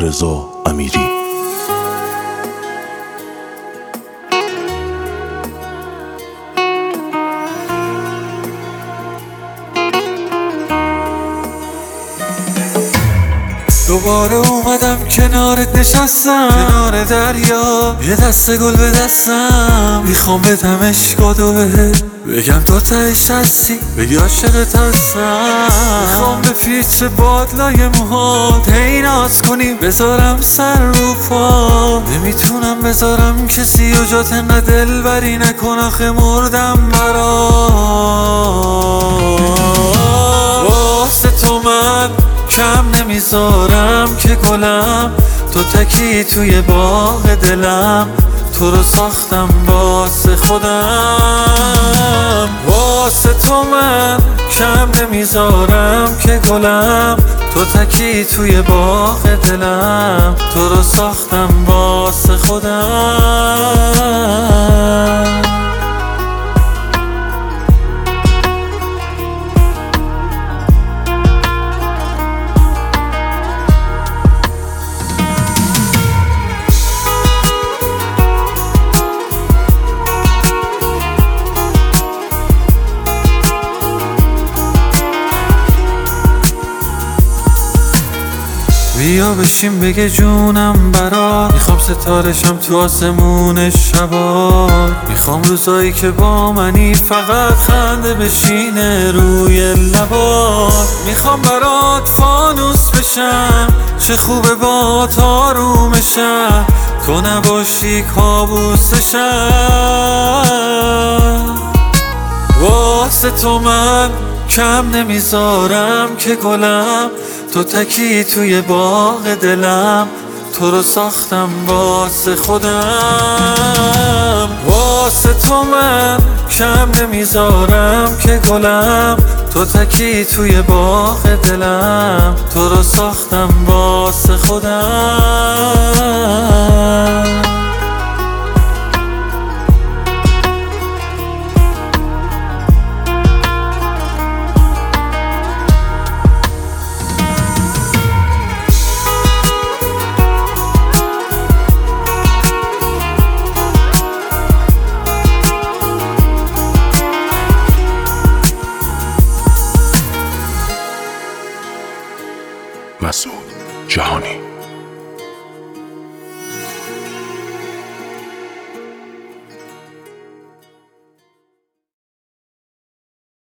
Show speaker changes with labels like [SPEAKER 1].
[SPEAKER 1] رضا امیری.
[SPEAKER 2] دوباره اومدم کنارت نشستم، کنار دریا یه دسته گل به دستم. میخوام بدم عشقاتو بهت بگم تو تهش هستی، بگی عاشقت هستم. میخوام به پیچ بادلای موهات هی ناز کنی، بذارم سر رو پا. نمیتونم بذارم کسی و جات انقدر دلبری نکن، آخه مردم برات. واسه تو من کم نمیذارم که گلم، تو تکی توی باغ دلم. تو رو ساختم واسه خودم. واسه تو من کم نمیذارم که گلم، تو تکی توی باغ دلم. تو رو ساختم واسه خودم. بیا بشین بگه جونم برات، میخوام ستارشم تو آسمون شبا. میخوام روزایی که با منی فقط خنده بشینه روی لبات. میخوام برات فانوس بشم، چه خوبه با آرومشم. تو نباشی کابوسشم. واسه تو من کم نمیذارم که گلم، تو تکی توی باغ دلم. تو رو ساختم واسه خودم. واسه تو من کم نمیذارم که گلم، تو تکی توی باغ دلم. تو رو ساختم واسه خودم.
[SPEAKER 1] مسعود جهانی.